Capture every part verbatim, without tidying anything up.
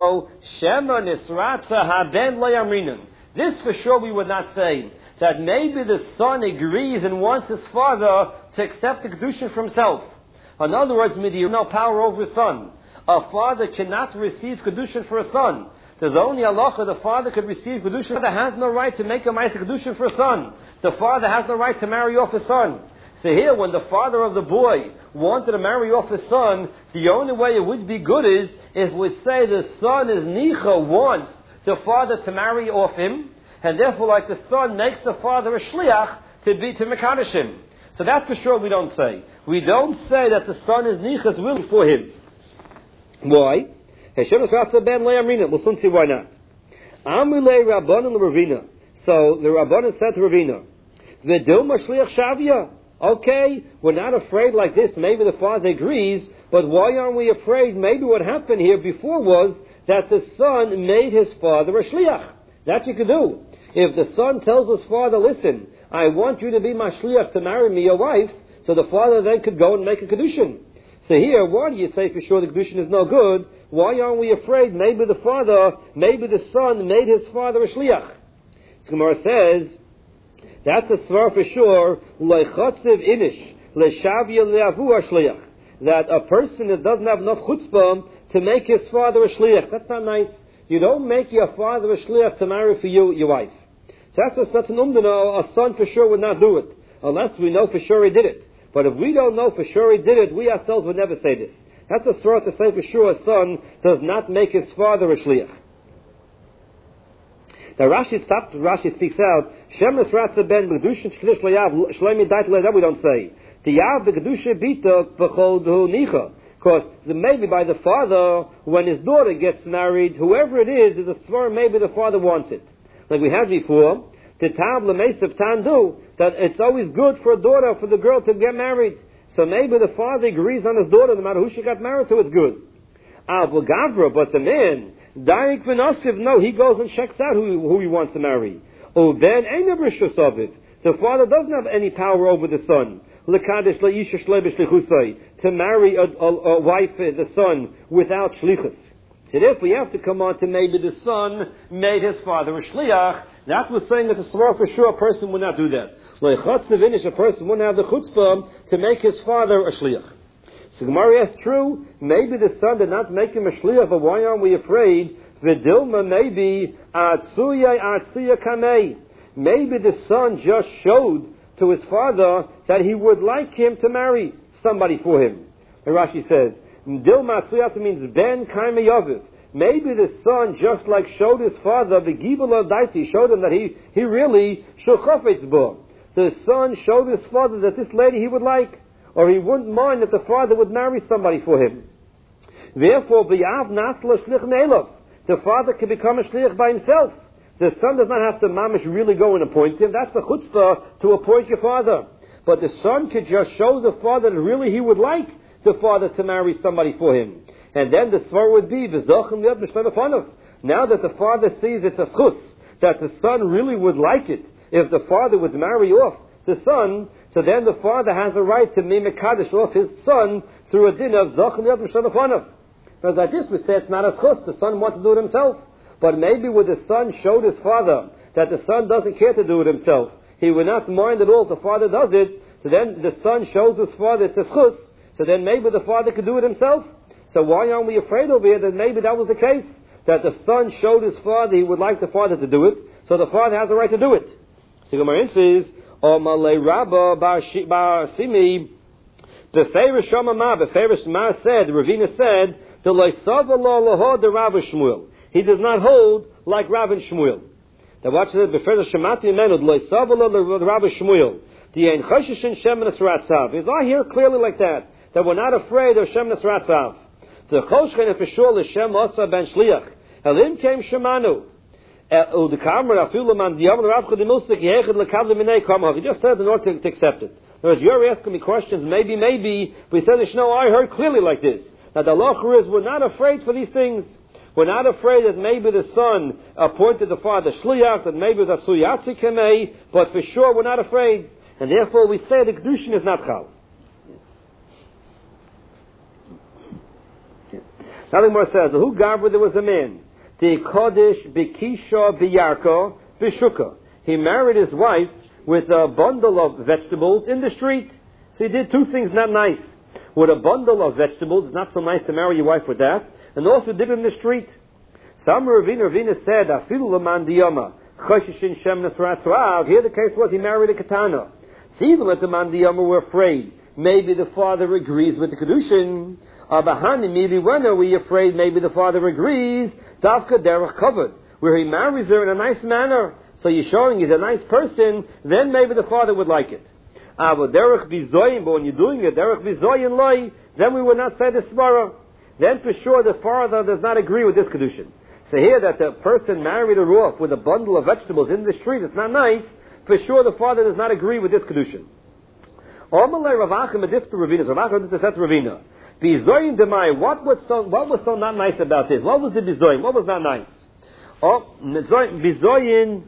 Shema nisratza haben layamrinan. This for sure we would not say. That maybe the son agrees and wants his father to accept the kedushin for himself. In other words, maybe you have no power over his son. A father cannot receive kedushin for a son. There's only halacha the father could receive kedushin. The father has no right to make a ma'aseh kedushin for a son. The father has no right to marry off his son. So here, when the father of the boy wanted to marry off his son, the only way it would be good is if we say the son is nicha, wants the father to marry off him, and therefore, like the son makes the father a shliach to be to mekadosh him. So that for sure we don't say. We don't say that the son is nichas willing for him. Why? We'll soon see why not. Amulei Rabbanan Ravina. So the Rabbanan said to Ravina, "V'dilma shliach shavia." Okay, we're not afraid like this. Maybe the father agrees, but why aren't we afraid? Maybe what happened here before was that the son made his father a shliach. That you could do. If the son tells his father, "Listen, I want you to be my shliach to marry me, your wife," so the father then could go and make a kedushin. So here, why do you say for sure the kedushin is no good? Why aren't we afraid? Maybe the father, maybe the son made his father a shliach. So Gemara says, that's a svar for sure, leichotziv inish, leshavya leavu shliach. That a person that doesn't have enough chutzpah to make his father a shliach. That's not nice. You don't make your father a shliach to marry for you, your wife. So that's, a, that's an umdana. A son for sure would not do it, unless we know for sure he did it. But if we don't know for sure he did it, we ourselves would never say this. That's a svar to say for sure a son does not make his father a shliach. Now Rashi stopped, Rashi speaks out, Shem Nisratza ben B'kedushin Shkedish Layav Shleimi Dait Layav, we don't say. The Yav B'kedushin Bita B'chol Hu Nicha. Because maybe by the father, when his daughter gets married, whoever it is, is a svar, maybe the father wants it. Like we had before, the Tab L'Mesav Tandu, that it's always good for a daughter, for the girl to get married. So maybe the father agrees on his daughter, no matter who she got married to, it's good. Ah, but Gavra, but the man, Darik V'Nosiv, no, he goes and checks out who, who he wants to marry. Oh, then, the father doesn't have any power over the son. To marry a, a, a wife, the son, without shlichus. So therefore, you have to come on to maybe the son made his father a shliach. That was saying that the svar for sure a person would not do that. A person wouldn't have the chutzpah to make his father a shliach. So Gemara asks, true, maybe the son did not make him a shliach, but why aren't we afraid? V'dilma maybe atsuya atsuya kamei. Maybe the son just showed to his father that he would like him to marry somebody for him. And Rashi says, Dilma atsuya means ben kaimei yaviv. Maybe the son just like showed his father the gibel daiti, showed him that he he really shulchafetz bo. The son showed his father that this lady he would like, or he wouldn't mind that the father would marry somebody for him. Therefore, v'yav nasla shlich ne'elav. The father can become a shlich by himself. The son does not have to mamish really go and appoint him. That's the chutzpah to appoint your father. But the son could just show the father that really he would like the father to marry somebody for him. And then the svar would be, now that the father sees it's a schus, that the son really would like it, if the father would marry off the son, so then the father has a right to mimikadosh off his son through a din of zochem yad m'shanafanov. Because like this we say it's not a schus, the son wants to do it himself. But maybe when the son showed his father that the son doesn't care to do it himself, he would not mind at all if the father does it, so then the son shows his father it's a schus, so then maybe the father could do it himself. So why aren't we afraid over here that maybe that was the case? That the son showed his father he would like the father to do it, so the father has a right to do it. So Gemara says, O Malay Rabba Bar Simi, the Beferish Shama, Beferish Ma said, Ravina said, the Leisava Lo Laho the Rav Shmuel. He does not hold like Rav and Shmuel. Now watch this, Beferish Shamati Menu, the Leisava Lo the Rav Shmuel. The Ein Choshishin Shem Nesratzav. Is I hear clearly like that, that we're not afraid of Shem Nesratzav. The Choshchen for sure is Shem Osa Ben Shliach. Elim came Shemanu. The camera, Afiluman, the Yavan Rav Chodimusik, Yechid Lekavli Minei Kamah. He just said in order to, to accept it. Whereas you're asking me questions, maybe, maybe, but he said, no, I heard clearly like this. That the halacha is, we're not afraid for these things. We're not afraid that maybe the son appointed the father Shliach, that maybe the Suyatzi Kamei, but for sure we're not afraid. And therefore we say the Kedushin is not Chal. Now the Gemara says, who gavra, there was a man, the kodesh bikisha biyarko bishuka. He married his wife with a bundle of vegetables in the street. So he did two things not nice. With a bundle of vegetables, it's not so nice to marry your wife with that. And also did it in the street. Some Ravina Ravina said, Afilu Laman Diyama, Choshishin Shem Nasrat. Here the case was he married a katana. So even if the Man Diyama were afraid, maybe the father agrees with the Kedushin. Abahani, maybe when are we afraid, maybe the father agrees, Dafka Derech covered, where he marries her in a nice manner. So you're showing he's a nice person, then maybe the father would like it. Ah, but Derech Bizoyin, but when you're doing it, Derech Bizoyin Loi, then we would not say the Svara. Then for sure the father does not agree with this Kedushin. So here that the person married her off with a bundle of vegetables in the street, it's not nice, for sure the father does not agree with this Kedushin. Omalei Ravachim Adif to Ravina, Ravachim Adif to Ravina. Bizoyin Demai, what was so, what was so not nice about this? What was the Bizoyin? What was not nice? Oh, Bizoyin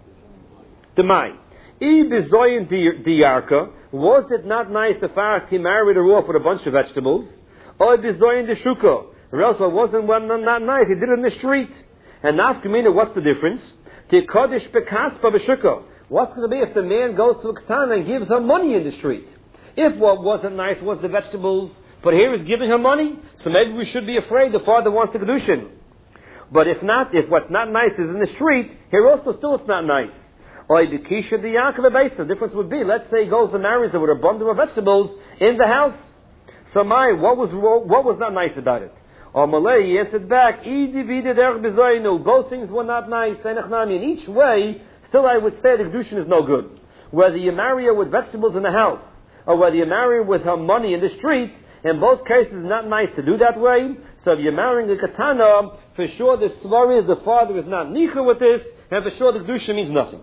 Demai. E Bizoyin Diyarka, was it not nice the fact he married her off with a bunch of vegetables? Or Bizoyin Deshuka, or else it wasn't well, not nice, he did it in the street. And Nafkamina, what's the difference? The Kodesh Bekaspa Beshuka. What's going to be if the man goes to a katana and gives her money in the street? If what wasn't nice was the vegetables, but here he's giving her money, so maybe we should be afraid the father wants the Kedushin. But if not, if what's not nice is in the street, here also still it's not nice. Or the Kisha the Yaakov base, the difference would be, let's say he goes and marries her with a bundle of vegetables in the house. So my, what was what was not nice about it? Or Malay, he answered back, both things were not nice. In each way, still I would say the Kedushin is no good. Whether you marry her with vegetables in the house, or whether you marry her with her money in the street, in both cases it's not nice to do that way. So if you're marrying a katana, for sure the svar is the father is not nicha with this, and for sure the Kedushin means nothing.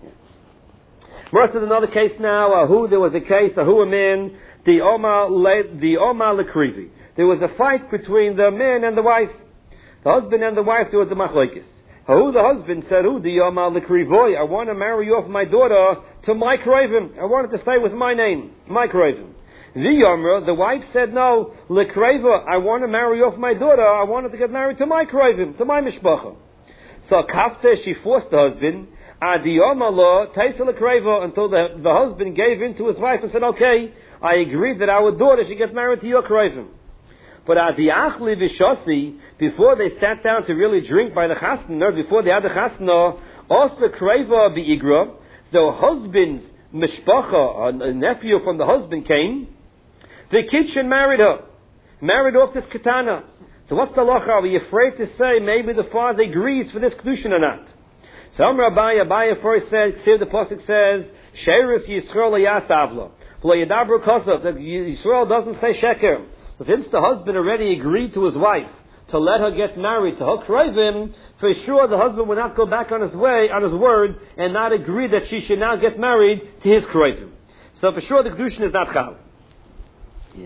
Most of another case now, uh, who there was a case, uh, who a man, the Omar the Omar Lekrivi. There was a fight between the man and the wife. The husband and the wife, there was a machlokes. Who the husband said, who the Omar Lekrivoy, I want to marry off my daughter to my Kraven. I wanted to stay with my name, my Kraven. The Yomer, the wife said, no, Lekreva, I want to marry off my daughter. I wanted to get married to my Kraven, to my Mishpacha. So Kafte, she forced the husband, Adiyomalo, Taisa Lekreva, until the, the husband gave in to his wife and said, okay, I agree that our daughter should get married to your Kraven. But Adiyachli Vishasi, before they sat down to really drink by the chasna, before they had the chasna, also Kreva Bi'igra, the husband's mishpacha, a nephew from the husband came, the kitchen married her, married off this katana. So what's the lacha? Are we afraid to say maybe the father agrees for this kedushin or not? So Amr Abaye, Abaye first said, the pasuk says, Sheirus Yisrael Yasavla. V'lo Yadabru Kosav, that Yisrael doesn't say sheker. So since the husband already agreed to his wife to let her get married to her Krevim, for sure the husband would not go back on his way, on his word, and not agree that she should now get married to his Krevim. So for sure the Kedushin is not Chal. Yeah.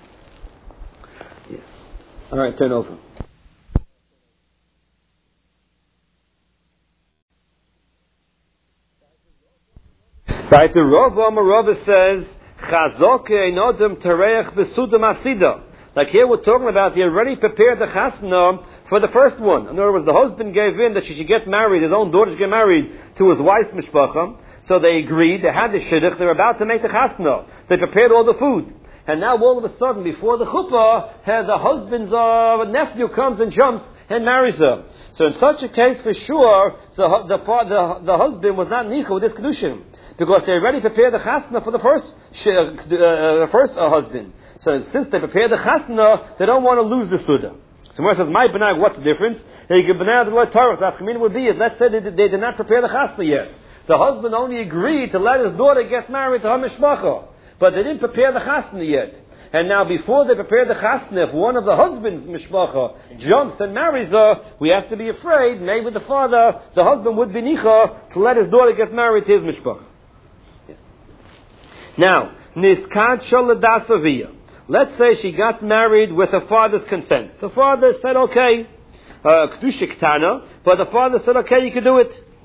Yeah. Alright, turn over. Right, the Rav Amar Rav says, like here we're talking about, he already prepared the chasna for the first one. In other words, the husband gave in that she should get married, his own daughter should get married to his wife's mishpacha. So they agreed, they had the shidduch, they were about to make the chasna. They prepared all the food. And now all of a sudden, before the chuppah, the husband's uh, nephew comes and jumps and marries her. So in such a case, for sure, the, the, the, the husband was not nicha with this kedushin. Because they already prepared the chasna for the first, uh, first uh, husband. So since they prepared the chasna, they don't want to lose the suda. So Moshe says, my benai, what's the difference? They give benai the Lord Torah. The afkamin would be, let's say they, they did not prepare the chasna yet. The husband only agreed to let his daughter get married to her mishpacha. But they didn't prepare the chasna yet. And now before they prepare the chasna, if one of the husband's mishpacha jumps and marries her, we have to be afraid, maybe the father, the husband would be nicha to let his daughter get married to his mishpacha. Now, Niskat Sholadasaviyah. Let's say she got married with her father's consent. The father said, okay, Kedusha Ktana, but the father said, okay, you can do it.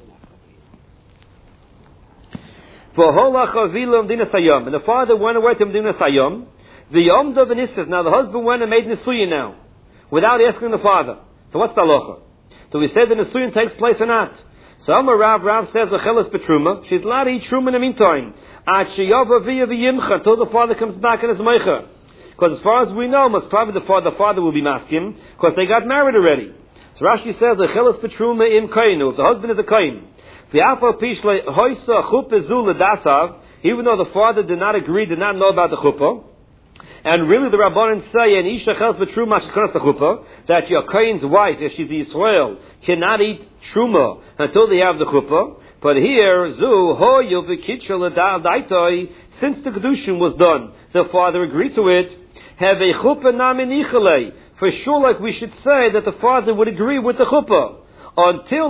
And the father went away to Medina Sayam. The Yom Dov Nisas. Now the husband went and made Nisuya now. without asking the father. So what's the halacha? Do we say the Nisuyin takes place or not? So Amar Rav, Rav says the Chelas Betruma. She's allowed to eat Truma in the meantime. Until the father comes back in his Meicha. Because as far as we know, most probably the father, the father will be maskim, because they got married already. So Rashi says the Chelas Betruma im Kainu. If the husband is a Kain. Even though the father did not agree, did not know about the chuppah, and really the Rabbanan say, and Isha Chelas Betruma shekanas the chuppah, that your Kain's wife, if she's Yisrael, cannot eat truma until they have the chuppah. But here, zu ho yovikitchel daitoi, since the kedushin was done, the father agreed to it. Have a chuppah naminichale. For sure, like we should say that the father would agree with the chuppah until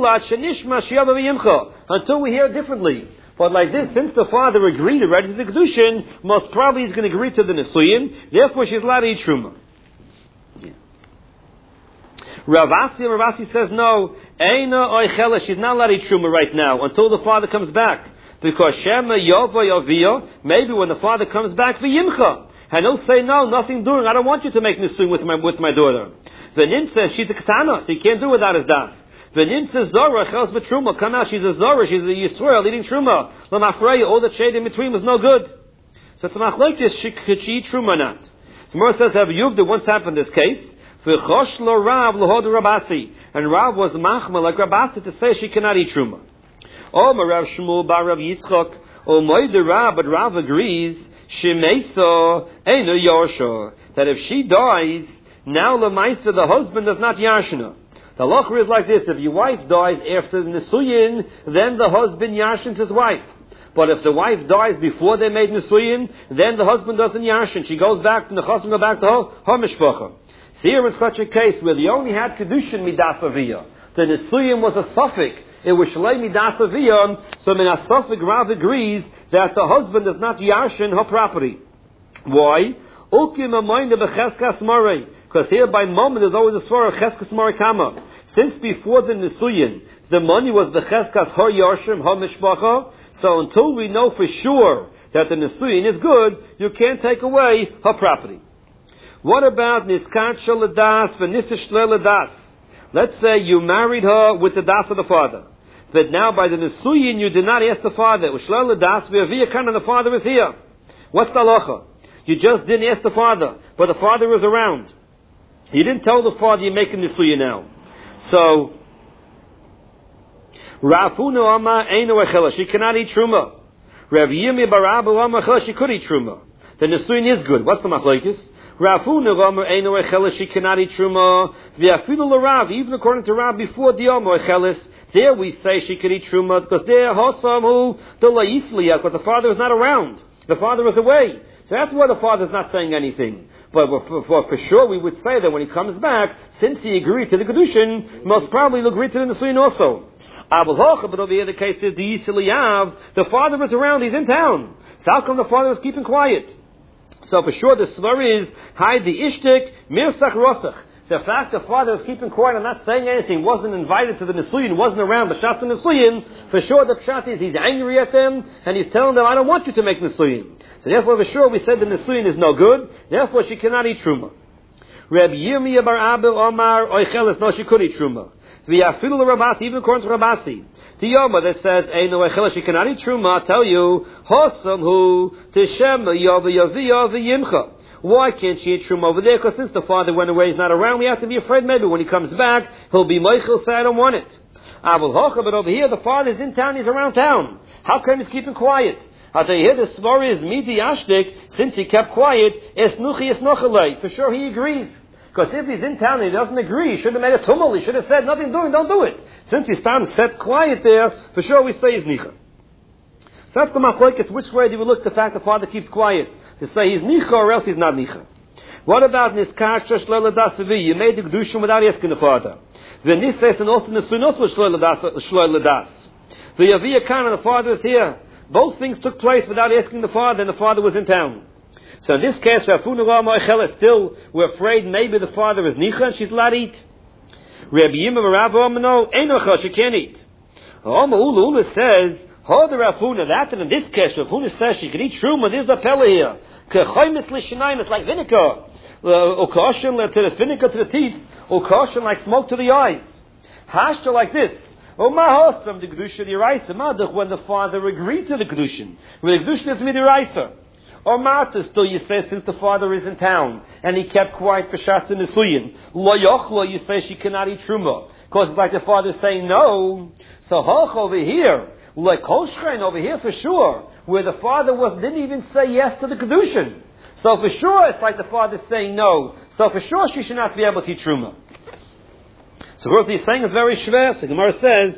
until we hear differently. But like this, since the father agreed already to the kedushin, most probably he's going to agree to the nisuyin. Therefore, she's allowed to eat truma. Rav Asi, Rav Asi says no. Eina oichela, she's not allowed to eat truma right now until the father comes back, because shema yova yavia. Maybe when the father comes back, v'yimcha, and he'll say no, nothing doing. I don't want you to make nisuyin with my with my daughter. Venin says she's a katana, so he can't do without his das. Venin says zora chelas betruma. Come out, she's a zora, she's a Yisrael eating truma. L'mafreya, all the shade in between was no good. So it's a like this. She could she eat truma or not? So Mor says have Yuv that once happened this case. V'chosh lo Rav l'hod Rabasi, and Rav was machma like Rabasi to say she cannot eat truma. Oh, Rav Shmuel bar Rav Yitzchok. Oh, Moed Rav, but Rav agrees. Shemeisa eino yarsha, that if she dies, now lemaisa the husband does not yarshina. The halacha is like this: if your wife dies after the nisuyin, then the husband yarshins his wife. But if the wife dies before they made nisuyin, then the husband doesn't yarshin. She goes back to the chassan, go back to her, her mishpacha. See, here is such a case where they only had kedushin midas aviyah. The nisuyin was a suffix. It was shalei midas aviyah. So min asafik Rav agrees that the husband does not yarshin her property. Why? Ukim amayne becheskas marei. Because here by moment there's always a svara cheskas marei kama. Since before the nisuyin, the money was becheskas her yarshim her mishpacha. So until we know for sure that the nisuyin is good, you can't take away her property. What about niskat shaladas v'nisish shaladas? Let's say you married her with the das of the father, but now by the nisuyin you did not ask the father. Ushlaladas v'aviyakan, and the father is here. What's the halacha? You just didn't ask the father, but the father is around. You didn't tell the father you're making nisuyin now. So Rafuna Ama Eino Echela, she cannot eat truma. Rav Yirmi Barabu Ama Echela, she could eat truma. The nisuyin is good. What's the machlokes? Rafuna Ama Eino Echela, she cannot eat truma. V'afilu l'Rav, even according to Rav before the Omo Echelis, there we say she could eat truma because there Hosam who the Laisliya, because the father is not around. The father is away. So that's why the father is not saying anything. But for, for, for sure we would say that when he comes back, since he agreed to the kedushin, most probably he'll agree to the nisuyin also. But over here the case is the Yisiliyav, the father is around, he's in town. So how come the father is keeping quiet? So for sure the svar is, hide the ishtik, mirsach rosach. The fact the father is keeping quiet and not saying anything, wasn't invited to the nisuyin, wasn't around the shat the nisuyin, for sure the pshat is he's angry at them, and he's telling them, I don't want you to make nisuyin. So therefore for sure we said the nisuyin is no good, therefore she cannot eat truma. Reb Yirmiyah bar Abel Omar Oichelis, no, she could eat truma. V'yafilu l'Rabasi, even according to Rabasi. The Yoma that says, Eino Echela, she cannot eat truma, I tell you, Hosam hu Tishem Yava Yaviyah V'yimcha. Why can't she eat truma over there? Because since the father went away, he's not around, we have to be afraid maybe when he comes back, he'll be Meichel, say I don't want it. Abel Hocha, but over here the father's in town, he's around town. How come he's keeping quiet? I'll tell you here, the story is Midi Ashtik, since he kept quiet, Esnuchi Esnochalei. For sure he agrees. Because if he's in town and he doesn't agree, he should have made a tumult. He should have said, nothing doing, don't do it. Since he's down, set quiet there, for sure we say he's nicha. So that's the machlokes. Which way do we look at the fact the father keeps quiet? To say he's nicha or else he's not nicha. What about niskar shloile das? You made the kedushin without asking the father. The nises and also nesunos was shloile das. The yaviyah kan and the father is here. Both things took place without asking the father, and the father was in town. So in this case, still, we're afraid maybe the father is nicha and she's allowed to eat. Rabbi Yirmiyah Rav no, einocha, she can't eat. Oma Ula Ula says, hold the Rafuna, that and in this case, Rafuna says she can eat truma, there's the pella here. Kechoymis l'shinayim, it's like vinegar. or caution to the finica to the teeth, or caution like smoke to the eyes. Hashta like this. Oh, mahosam the kedusha diraisa madach when the father agreed to the kedushin. When the kedushin is midiraisa. Or matas still you say since the father is in town and he kept quiet for shasta nisuyin. Lo yochlo you say she cannot eat truma because it's like the father saying no. So hoch over here, like Holshrein over here for sure, where the father was didn't even say yes to the kedushin. So for sure it's like the father saying no. So for sure she should not be able to eat truma. So what he's saying is very shver. So Gemara says,